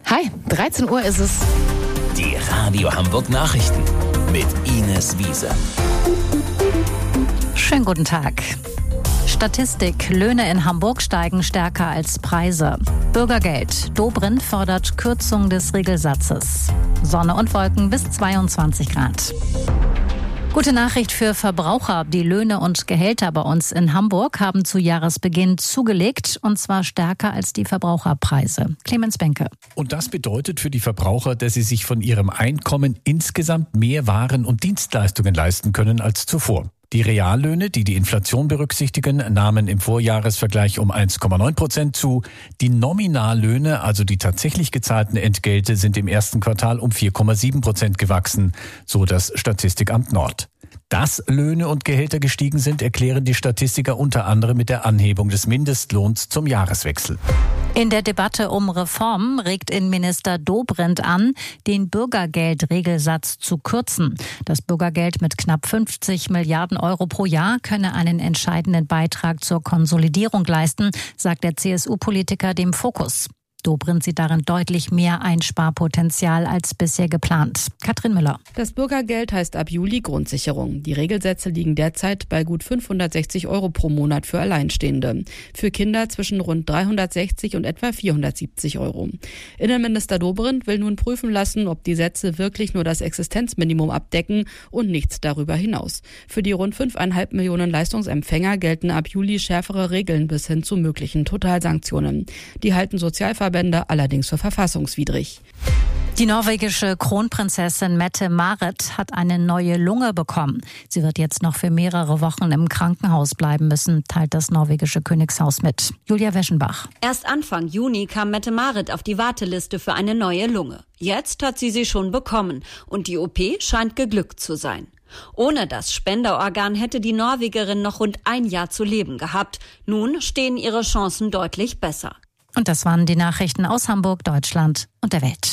Hi, 13 Uhr ist es. Die Radio Hamburg Nachrichten mit Ines Wiese. Schönen guten Tag. Statistik: Löhne in Hamburg steigen stärker als Preise. Bürgergeld: Dobrindt fordert Kürzung des Regelsatzes. Sonne und Wolken bis 22 Grad. Gute Nachricht für Verbraucher. Die Löhne und Gehälter bei uns in Hamburg haben zu Jahresbeginn zugelegt, und zwar stärker als die Verbraucherpreise. Clemens Benke. Und das bedeutet für die Verbraucher, dass sie sich von ihrem Einkommen insgesamt mehr Waren und Dienstleistungen leisten können als zuvor. Die Reallöhne, die die Inflation berücksichtigen, nahmen im Vorjahresvergleich um 1,9% zu. Die Nominallöhne, also die tatsächlich gezahlten Entgelte, sind im ersten Quartal um 4,7% gewachsen, so das Statistikamt Nord. Dass Löhne und Gehälter gestiegen sind, erklären die Statistiker unter anderem mit der Anhebung des Mindestlohns zum Jahreswechsel. In der Debatte um Reformen regt Innenminister Dobrindt an, den Bürgergeldregelsatz zu kürzen. Das Bürgergeld mit knapp 50 Milliarden Euro pro Jahr könne einen entscheidenden Beitrag zur Konsolidierung leisten, sagt der CSU-Politiker dem Fokus. Dobrindt sieht darin deutlich mehr Einsparpotenzial als bisher geplant. Katrin Müller. Das Bürgergeld heißt ab Juli Grundsicherung. Die Regelsätze liegen derzeit bei gut 560 Euro pro Monat für Alleinstehende. Für Kinder zwischen rund 360 und etwa 470 Euro. Innenminister Dobrindt will nun prüfen lassen, ob die Sätze wirklich nur das Existenzminimum abdecken und nichts darüber hinaus. Für die rund 5,5 Millionen Leistungsempfänger gelten ab Juli schärfere Regeln bis hin zu möglichen Totalsanktionen. Die halten Sozialverbände allerdings für verfassungswidrig. Die norwegische Kronprinzessin Mette-Marit hat eine neue Lunge bekommen. Sie wird jetzt noch für mehrere Wochen im Krankenhaus bleiben müssen, teilt das norwegische Königshaus mit. Julia Weschenbach. Erst Anfang Juni kam Mette-Marit auf die Warteliste für eine neue Lunge. Jetzt hat sie schon bekommen und die OP scheint geglückt zu sein. Ohne das Spenderorgan hätte die Norwegerin noch rund ein Jahr zu leben gehabt. Nun stehen ihre Chancen deutlich besser. Und das waren die Nachrichten aus Hamburg, Deutschland und der Welt.